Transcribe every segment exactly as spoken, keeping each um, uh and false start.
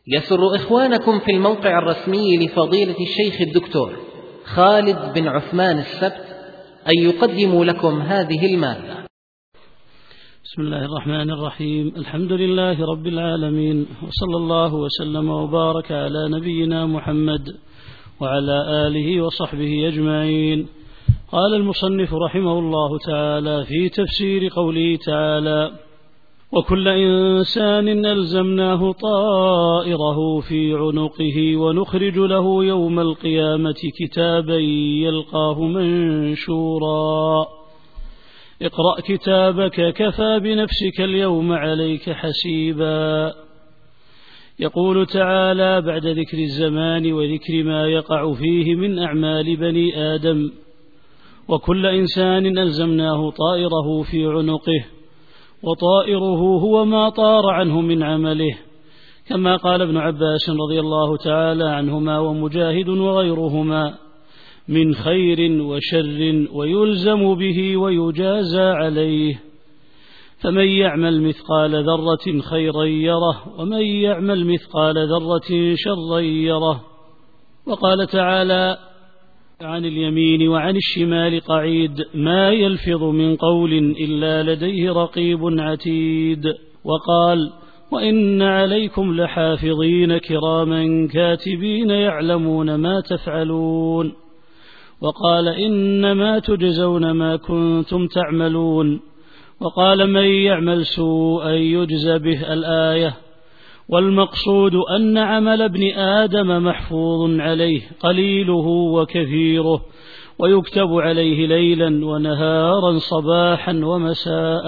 يسر إخوانكم في الموقع الرسمي لفضيلة الشيخ الدكتور خالد بن عثمان السبت أن يقدموا لكم هذه المادة. بسم الله الرحمن الرحيم. الحمد لله رب العالمين، وصلى الله وسلم وبارك على نبينا محمد وعلى آله وصحبه أجمعين. قال المصنف رحمه الله تعالى في تفسير قوله تعالى: وكل إنسان ألزمناه طائره في عنقه ونخرج له يوم القيامة كتابا يلقاه منشورا اقرأ كتابك كفى بنفسك اليوم عليك حسيبا. يقول تعالى بعد ذكر الزمان وذكر ما يقع فيه من أعمال بني آدم: وكل إنسان ألزمناه طائره في عنقه، وطائره هو ما طار عنه من عمله، كما قال ابن عباس رضي الله تعالى عنهما ومجاهد وغيرهما: من خير وشر ويلزم به ويجازى عليه، فمن يعمل مثقال ذرة خيرا يره ومن يعمل مثقال ذرة شرا يره. وقال تعالى عن اليمين وعن الشمال قعيد ما يلفظ من قول إلا لديه رقيب عتيد. وقال: وإن عليكم لحافظين كراما كاتبين يعلمون ما تفعلون. وقال: إنما تجزون ما كنتم تعملون. وقال: من يعمل سوءا يجز به الآية. والمقصود أن عمل ابن آدم محفوظ عليه قليله وكثيره، ويكتب عليه ليلا ونهارا صباحا ومساء.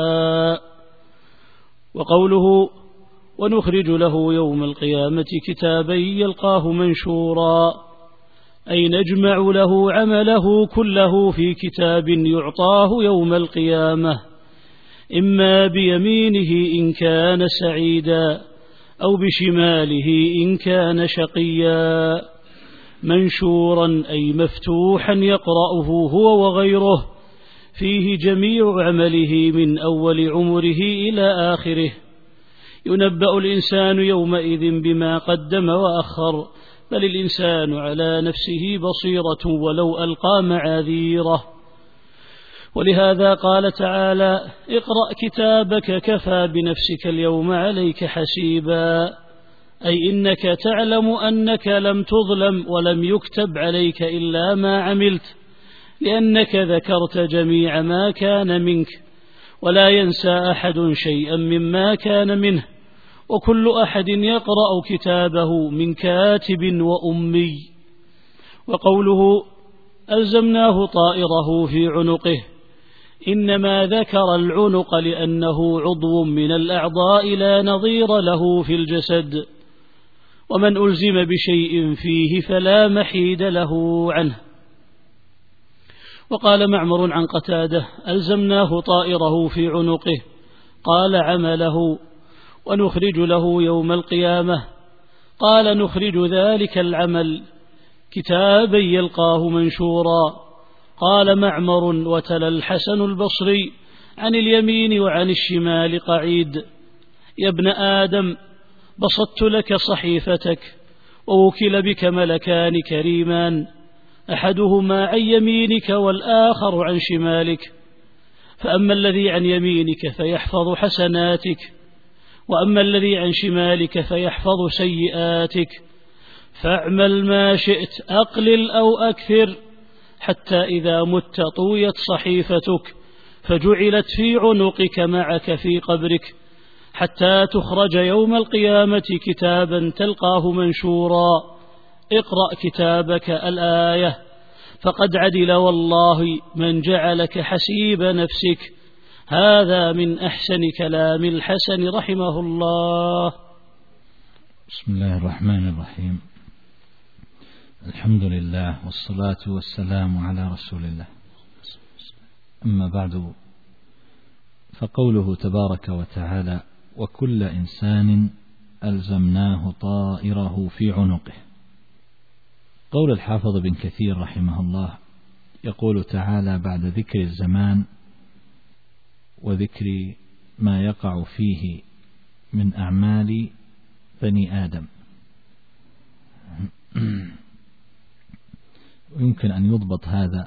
وقوله: ونخرج له يوم القيامة كتابا يلقاه منشورا، أي نجمع له عمله كله في كتاب يعطاه يوم القيامة، إما بيمينه إن كان سعيدا أو بشماله إن كان شقيا، منشورا أي مفتوحا يقرأه هو وغيره، فيه جميع عمله من أول عمره إلى آخره. ينبأ الإنسان يومئذ بما قدم وأخر، بل الإنسان على نفسه بصيرة ولو ألقى معاذيره. ولهذا قال تعالى: اقرأ كتابك كفى بنفسك اليوم عليك حسيبا، أي إنك تعلم أنك لم تظلم ولم يكتب عليك إلا ما عملت، لأنك ذكرت جميع ما كان منك، ولا ينسى أحد شيئا مما كان منه، وكل أحد يقرأ كتابه من كاتب وأمي. وقوله: ألزمناه طائره في عنقه، إنما ذكر العنق لأنه عضو من الأعضاء لا نظير له في الجسد، ومن ألزم بشيء فيه فلا محيد له عنه. وقال معمر عن قتادة: ألزمناه طائره في عنقه، قال: عمله. ونخرج له يوم القيامة، قال: نخرج ذلك العمل كتابا يلقاه منشورا. قال معمر وتلا الحسن البصري: عن اليمين وعن الشمال قعيد. يا ابن آدم، بسطت لك صحيفتك، ووكل بك ملكان كريمان، أحدهما عن يمينك والآخر عن شمالك، فأما الذي عن يمينك فيحفظ حسناتك، وأما الذي عن شمالك فيحفظ سيئاتك، فاعمل ما شئت أقلل أو أكثر، حتى إذا مت طويت صحيفتك فجعلت في عنقك معك في قبرك، حتى تخرج يوم القيامة كتابا تلقاه منشورا. اقرأ كتابك الآية، فقد عدل والله من جعلك حسيب نفسك. هذا من أحسن كلام الحسن رحمه الله. بسم الله الرحمن الرحيم. الحمد لله والصلاة والسلام على رسول الله. أما بعد، فقوله تبارك وتعالى: وكل إنسان ألزمناه طائره في عنقه. قول الحافظ بن كثير رحمه الله يقول تعالى بعد ذكر الزمان وذكر ما يقع فيه من أعمال بني آدم، ويمكن أن يضبط هذا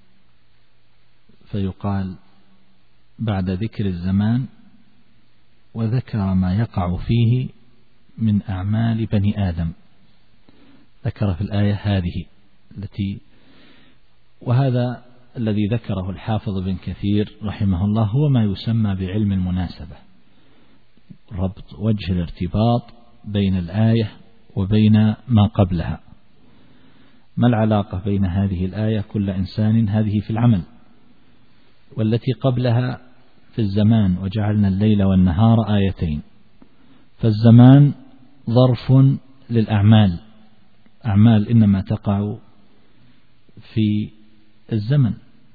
فيقال بعد ذكر الزمان وذكر ما يقع فيه من أعمال بني آدم، ذكر في الآية هذه التي، وهذا الذي ذكره الحافظ بن كثير رحمه الله هو ما يسمى بعلم المناسبة، ربط وجه الارتباط بين الآية وبين ما قبلها. ما العلاقة بين هذه الآية كل إنسان هذه في العمل، والتي قبلها في الزمان وجعلنا الليل والنهار آيتين، فالزمان ظرف للأعمال، أعمال إنما تقع في الزمن.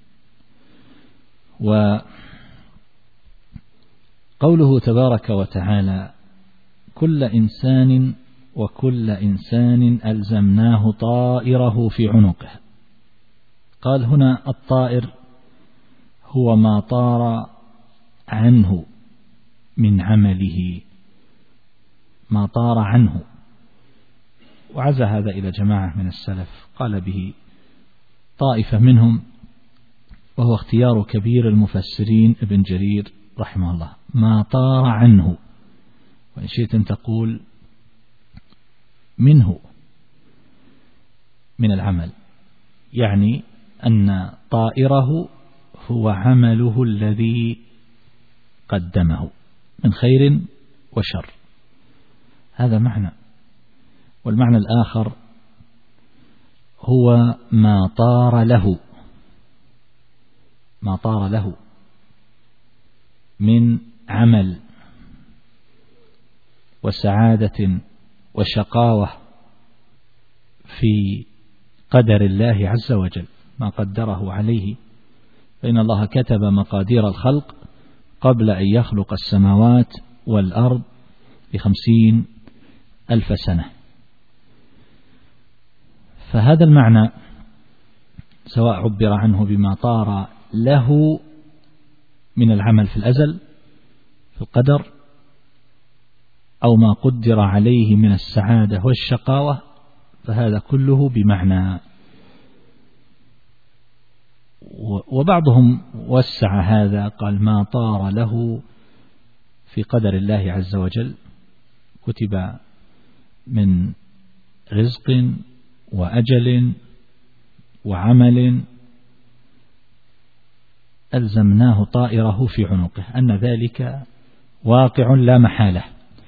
وقوله تبارك وتعالى كل إنسان وكل إنسان ألزمناه طائره في عنقه، قال هنا الطائر هو ما طار عنه من عمله، ما طار عنه، وعزى هذا إلى جماعة من السلف قال به طائفة منهم، وهو اختيار كبير المفسرين ابن جرير رحمه الله، ما طار عنه، وإن شئت أن تقول منه من العمل، يعني أن طائره هو عمله الذي قدمه من خير وشر، هذا معنى. والمعنى الآخر هو ما طار له، ما طار له من عمل وسعادة وشقاوة في قدر الله عز وجل، ما قدره عليه، فإن الله كتب مقادير الخلق قبل أن يخلق السماوات والأرض بخمسين ألف سنة. فهذا المعنى سواء عبر عنه بما طار له من العمل في الأزل في القدر، أو ما قدر عليه من السعادة والشقاوة، فهذا كله بمعنى. وبعضهم وسع هذا قال ما طار له في قدر الله عز وجل كتب من رزق وأجل وعمل ألزمناه طائره في عنقه، أن ذلك واقع لا محالة.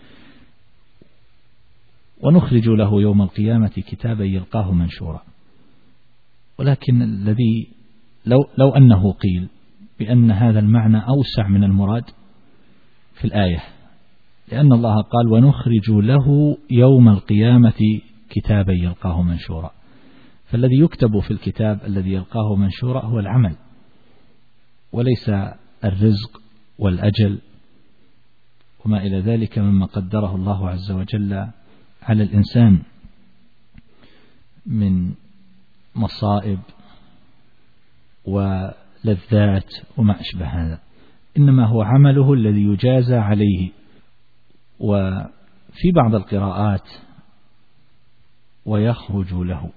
ونخرج له يوم القيامة كتابا يلقاه منشورا. ولكن الذي لو, لو أنه قيل بأن هذا المعنى أوسع من المراد في الآية، لأن الله قال ونخرج له يوم القيامة كتابا يلقاه منشورا، فالذي يكتب في الكتاب الذي يلقاه منشورا هو العمل وليس الرزق والأجل وما إلى ذلك مما قدره الله عز وجل على الإنسان من مصائب ولذات وما أشبه هذا، إنما هو عمله الذي يجازى عليه. وفي بعض القراءات ويخرج له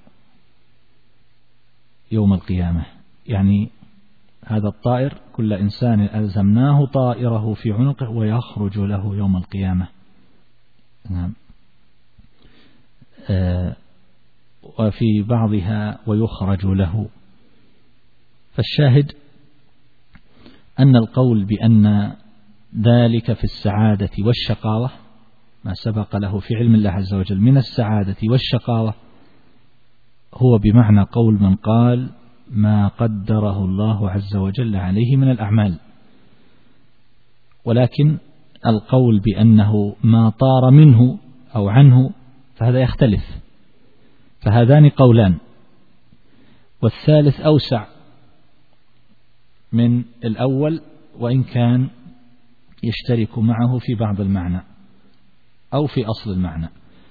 يوم القيامة، يعني هذا الطائر كل إنسان ألزمناه طائره في عنقه ويخرج له يوم القيامة. نعم. آه وفي بعضها ويخرج له. فالشاهد أن القول بأن ذلك في السعادة والشقاوة ما سبق له في علم الله عز وجل من السعادة والشقاوة هو بمعنى قول من قال ما قدره الله عز وجل عليه من الأعمال. ولكن القول بأنه ما طار منه أو عنه فهذا يختلف، فهذان قولان، والثالث أوسع من الأول وإن كان يشترك معه في بعض المعنى أو في أصل المعنى.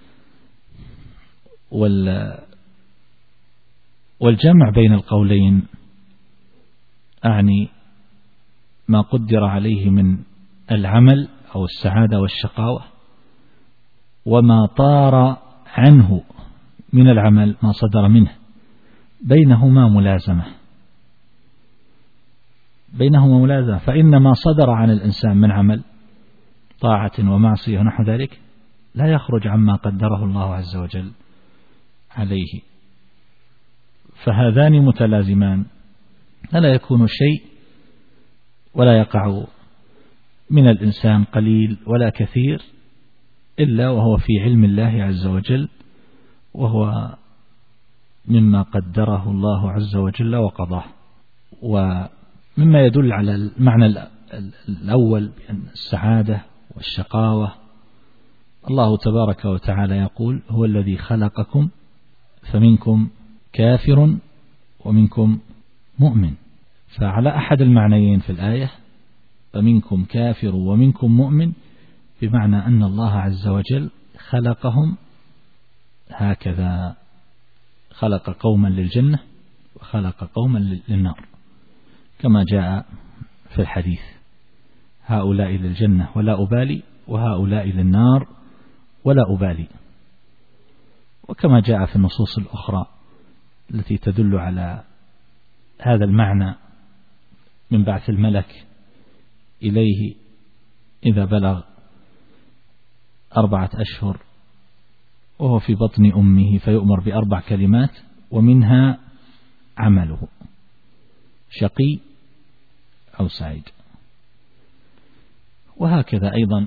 والجمع بين القولين أعني ما قدر عليه من العمل أو السعادة والشقاوة وما طار عنه من العمل ما صدر منه بينهما ملازمة بينهما ملازمة فإن ما صدر عن الإنسان من عمل طاعة ومعصية ونحو ذلك لا يخرج عما قدره الله عز وجل عليه، فهذان متلازمان، فلا يكون شيء ولا يقع من الإنسان قليل ولا كثير إلا وهو في علم الله عز وجل، وهو مما قدره الله عز وجل وقضاه. ومما يدل على المعنى الأول بأن السعادة والشقاوة، الله تبارك وتعالى يقول: هو الذي خلقكم فمنكم كافر ومنكم مؤمن. فعلى أحد المعنيين في الآية فمنكم كافر ومنكم مؤمن، بمعنى أن الله عز وجل خلقهم هكذا، خلق قوما للجنة وخلق قوما للنار، كما جاء في الحديث: هؤلاء للجنة ولا أبالي، وهؤلاء للنار ولا أبالي. وكما جاء في النصوص الأخرى التي تدل على هذا المعنى من بعث الملك إليه إذا بلغ أربعة أشهر وهو في بطن أمه، فيؤمر بأربع كلمات ومنها عمله: شقي أو سعيد. وهكذا أيضا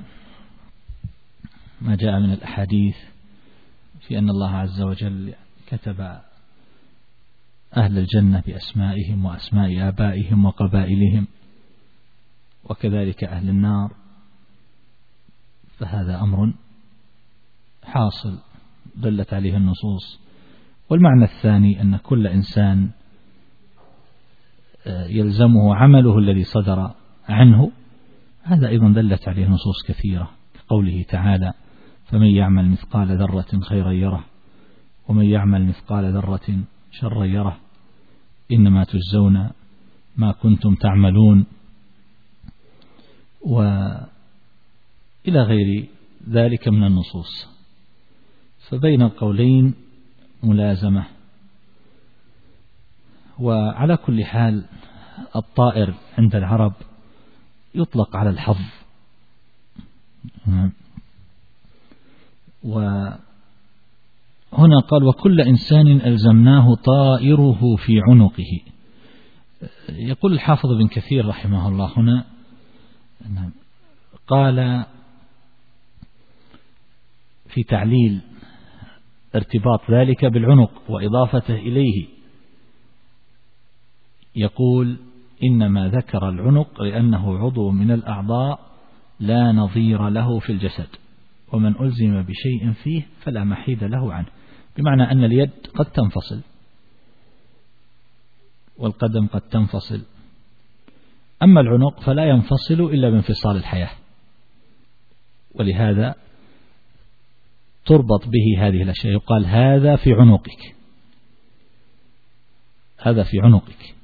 ما جاء من الأحاديث في أن الله عز وجل كتب أهل الجنة بأسمائهم وأسماء آبائهم وقبائلهم، وكذلك أهل النار، فهذا أمر حاصل دلت عليه النصوص. والمعنى الثاني أن كل إنسان يلزمه عمله الذي صدر عنه، هذا أيضا دلت عليه نصوص كثيرة، كقوله تعالى: فمن يعمل مثقال ذرة خيرا يره ومن يعمل مثقال ذرة شرا يره إنما تجزون ما كنتم تعملون، وإلى غير ذلك من النصوص. فبين القولين ملازمة. وعلى كل حال الطائر عند العرب يطلق على الحظ، وهنا قال: وكل إنسان ألزمناه طائره في عنقه. يقول الحافظ بن كثير رحمه الله هنا قال في تعليل ارتباط ذلك بالعنق وإضافته إليه، يقول: إنما ذكر العنق لأنه عضو من الأعضاء لا نظير له في الجسد، ومن ألزم بشيء فيه فلا محيد له عنه. بمعنى أن اليد قد تنفصل والقدم قد تنفصل، أما العنق فلا ينفصل إلا بانفصال الحياة، ولهذا تربط به هذه الأشياء، يقال: هذا في عنقك، هذا في عنقك،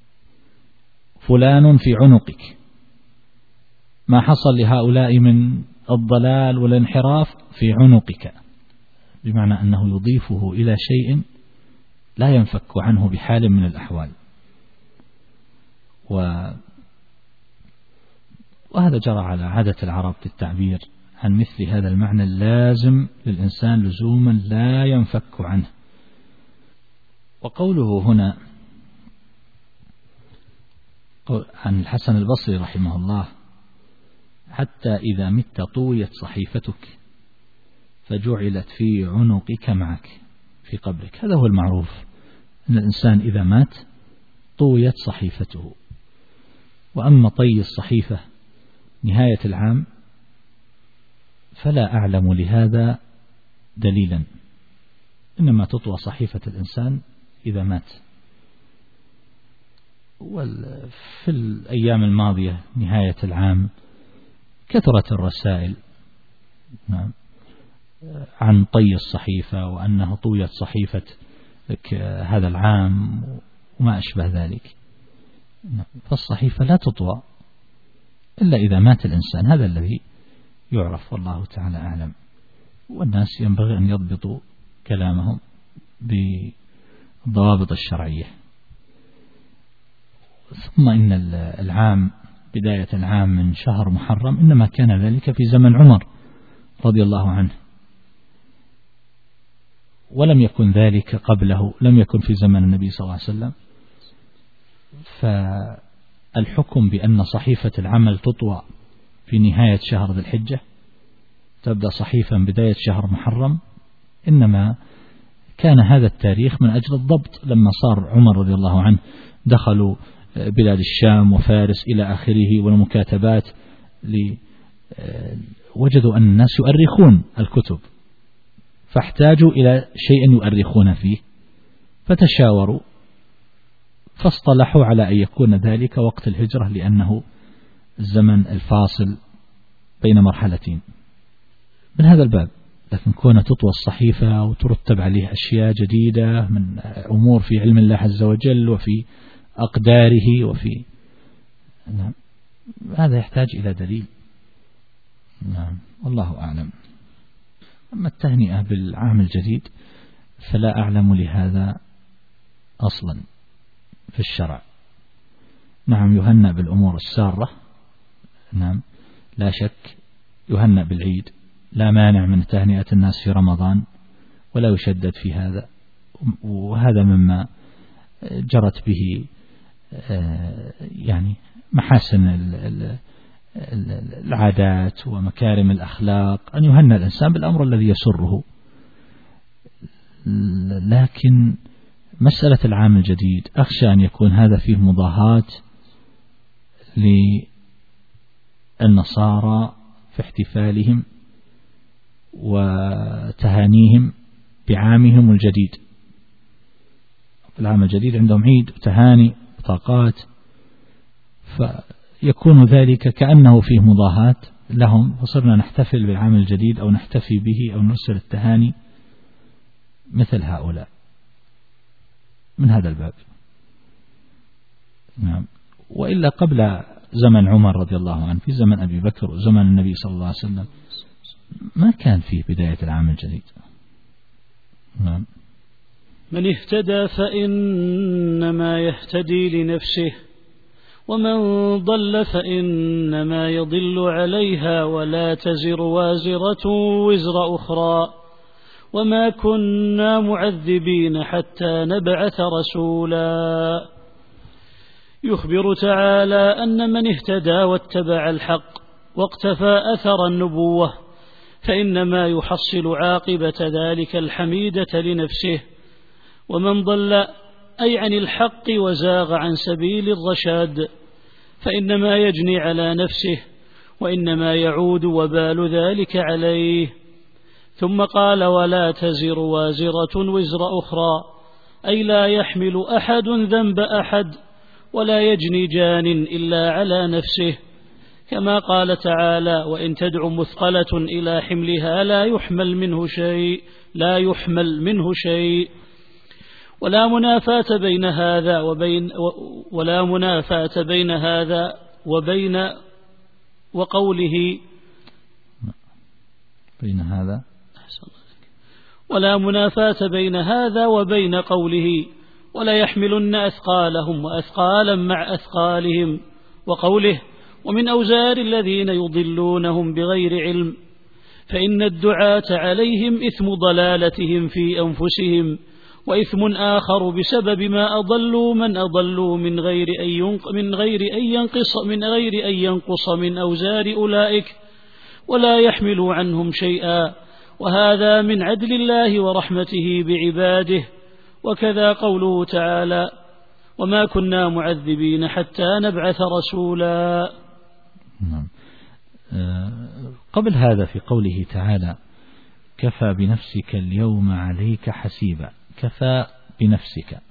فلان في عنقك. ما حصل لهؤلاء من الضلال والانحراف في عنقك، بمعنى أنه يضيفه إلى شيء لا ينفك عنه بحال من الأحوال. و... وهذا جرى على عادة العرب في التعبير عن مثل هذا المعنى اللازم للإنسان لزوما لا ينفك عنه. وقوله هنا عن الحسن البصري رحمه الله: حتى إذا مت طويت صحيفتك فجعلت في عنقك معك في قبرك. هذا هو المعروف، أن الإنسان إذا مات طويت صحيفته. وأما طي الصحيفة نهاية العام فلا أعلم لهذا دليلا، إنما تطوى صحيفة الإنسان إذا مات. وفي الأيام الماضية نهاية العام كثرت الرسائل عن طي الصحيفة، وأنه طويت صحيفة هذا العام وما أشبه ذلك. فالصحيفة لا تطوى إلا إذا مات الإنسان، هذا الذي يعرف، والله تعالى أعلم. والناس ينبغي أن يضبطوا كلامهم بالضوابط الشرعية. ثم إن العام بداية العام من شهر محرم إنما كان ذلك في زمن عمر رضي الله عنه، ولم يكن ذلك قبله، لم يكن في زمن النبي صلى الله عليه وسلم. فالحكم بأن صحيفة العمل تطوى في نهاية شهر ذي الحجة تبدأ صحيفة بداية شهر محرم، إنما كان هذا التاريخ من أجل الضبط. لما صار عمر رضي الله عنه دخلوا بلاد الشام وفارس إلى آخره والمكاتبات، وجدوا أن الناس يؤرخون الكتب فاحتاجوا إلى شيء يؤرخون فيه، فتشاوروا فاصطلحوا على أن يكون ذلك وقت الهجرة، لأنه الزمن الفاصل بين مرحلتين من هذا الباب. لكن كون تطوى الصحيفة وترتب عليه أشياء جديدة من أمور في علم الله عز وجل وفي أقداره وفي نعم، هذا يحتاج إلى دليل. نعم، والله أعلم. أما التهنئة بالعام الجديد فلا أعلم لهذا أصلا في الشرع. نعم، يهنأ بالأمور السارة، نعم لا شك، يهنأ بالعيد، لا مانع من تهنئة الناس في رمضان ولا يشدد في هذا، وهذا مما جرت به يعني محاسن العادات ومكارم الأخلاق، أن يهنأ الإنسان بالأمر الذي يسره. لكن مسألة العام الجديد أخشى أن يكون هذا فيه مضاهاة للنصارى في احتفالهم وتهانيهم بعامهم الجديد. في العام الجديد عندهم عيد وتهاني بطاقات، فيكون ذلك كأنه فيه مضاهاة لهم، فصرنا نحتفل بالعام الجديد أو نحتفي به أو نرسل التهاني مثل هؤلاء من هذا الباب. نعم، وإلا قبل زمن عمر رضي الله عنه، في زمن أبي بكر وزمن النبي صلى الله عليه وسلم، ما كان فيه بداية العام الجديد. نعم. من اهتدى فإنما يهتدي لنفسه، ومن ضل فإنما يضل عليها، ولا تزر وازرة وزر أخرى، وما كنا معذبين حتى نبعث رسولا. يخبر تعالى أن من اهتدى واتبع الحق واقتفى أثر النبوة فإنما يحصل عاقبة ذلك الحميدة لنفسه، ومن ضل أي عن الحق وزاغ عن سبيل الرشاد فإنما يجني على نفسه، وإنما يعود وبال ذلك عليه. ثم قال: ولا تزر وازرة وزر أخرى، أي لا يحمل أحد ذنب أحد، ولا يجني جان إلا على نفسه، كما قال تعالى: وإن تدع مثقلة إلى حملها لا يحمل منه شيء لا يحمل منه شيء. ولا منافاة بين هذا وبين ولا منافاة بين هذا وبين وقوله بين هذا ولا منافاة بين هذا وبين قوله: ولا يحملن أثقالهم وأثقالا مع أثقالهم، وقوله: ومن أوزار الذين يضلونهم بغير علم، فإن الدعاة عليهم إثم ضلالتهم في أنفسهم، وإثم آخر بسبب ما أضلوا من أضلوا من غير أن من غير أن ينقص من غير أن ينقص من أوزار أولئك، ولا يحمل عنهم شيئا، وهذا من عدل الله ورحمته بعباده. وكذا قوله تعالى: وما كنا معذبين حتى نبعث رسولا. نعم. قبل هذا في قوله تعالى: كفى بنفسك اليوم عليك حسيبا، كفى بنفسك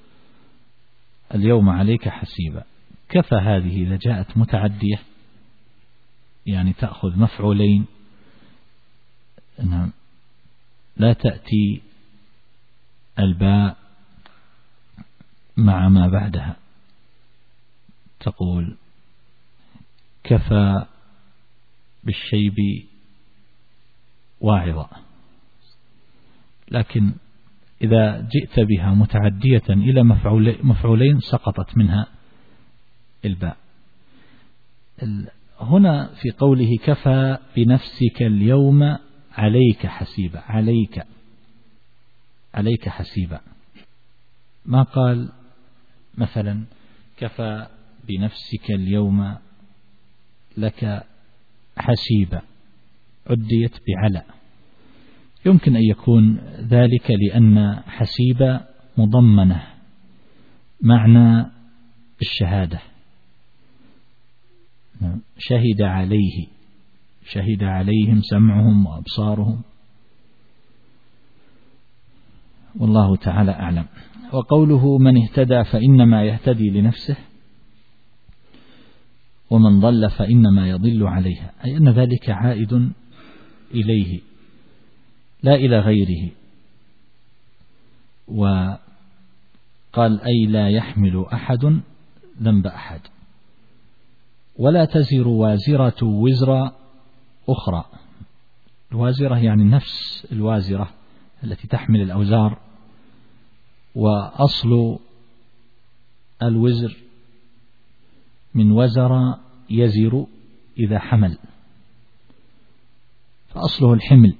اليوم عليك حسيبا. كفى هذه إذا جاءت متعدية يعني تأخذ مفعولين، نعم، لا تأتي الباء مع ما بعدها، تقول كفى بالشيب واعظة. لكن إذا جئت بها متعدية إلى مفعولين سقطت منها الباء. هنا في قوله كفى بنفسك اليوم عليك حسيبا، عليك عليك حسيبا، ما قال مثلا كفى بنفسك اليوم لك حسيبا، عديت بعلى. يمكن أن يكون ذلك لأن حسيبا مضمنة معنى الشهادة، شهد عليه، شهد عليهم سمعهم وأبصارهم، والله تعالى أعلم. وقوله من اهتدى فإنما يهتدي لنفسه ومن ضل فإنما يضل عليها، أي أن ذلك عائد إليه لا إلى غيره. وقال أي لا يحمل أحد ذنب أحد، ولا تزر وازرة وزر أخرى. الوازرة يعني النفس الوازرة التي تحمل الأوزار، وأصل الوزر من وزر يزر إذا حمل، فأصله الحمل،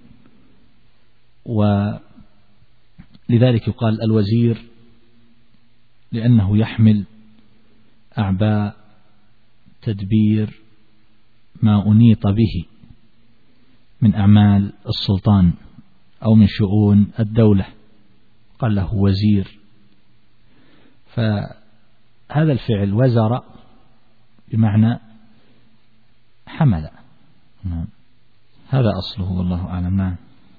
ولذلك يقال الوزير لأنه يحمل أعباء تدبير ما أنيط به من أعمال السلطان أو من شؤون الدولة، قال له وزير. فهذا الفعل وزر بمعنى حمل، هذا أصله والله أعلم. نعم.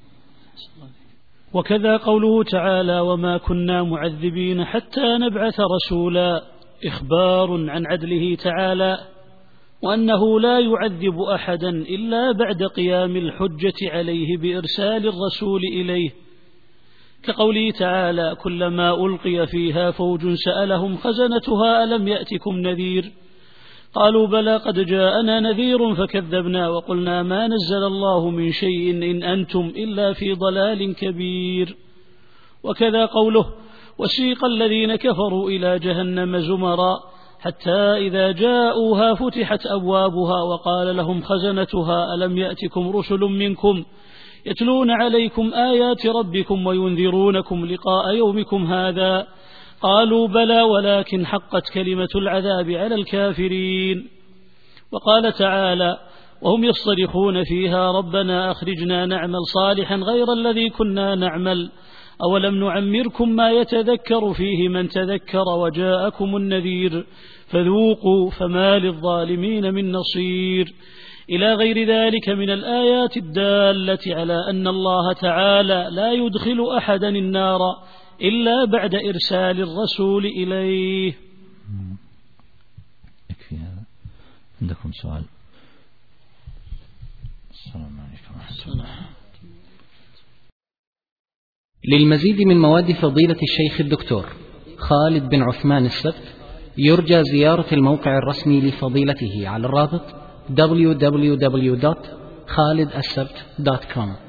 وكذا قوله تعالى وما كنا معذبين حتى نبعث رسولا، إخبار عن عدله تعالى وأنه لا يعذب أحدا إلا بعد قيام الحجة عليه بإرسال الرسول إليه، كقوله تعالى كلما ألقي فيها فوج سألهم خزنتها ألم يأتكم نذير قالوا بلى قد جاءنا نذير فكذبنا وقلنا ما نزل الله من شيء إن أنتم إلا في ضلال كبير. وكذا قوله وسيق الذين كفروا إلى جهنم زمرا حتى إذا جاءوها فتحت أبوابها وقال لهم خزنتها ألم يأتكم رسل منكم يتلون عليكم آيات ربكم وينذرونكم لقاء يومكم هذا قالوا بلى ولكن حقت كلمة العذاب على الكافرين. وقال تعالى وهم يصطرخون فيها ربنا أخرجنا نعمل صالحا غير الذي كنا نعمل أولم نعمركم ما يتذكر فيه من تذكر وجاءكم النذير فذوقوا فما للظالمين من نصير، إلى غير ذلك من الآيات الدالة على أن الله تعالى لا يدخل أحدا النار إلا بعد إرسال الرسول إليه. يكفي هذا. عندكم سؤال؟ السلام عليكم ورحمة الله. للمزيد من مواد فضيلة الشيخ الدكتور خالد بن عثمان السبت يرجى زيارة الموقع الرسمي لفضيلته على الرابط دبليو دبليو دبليو دوت خالد السبت دوت كوم.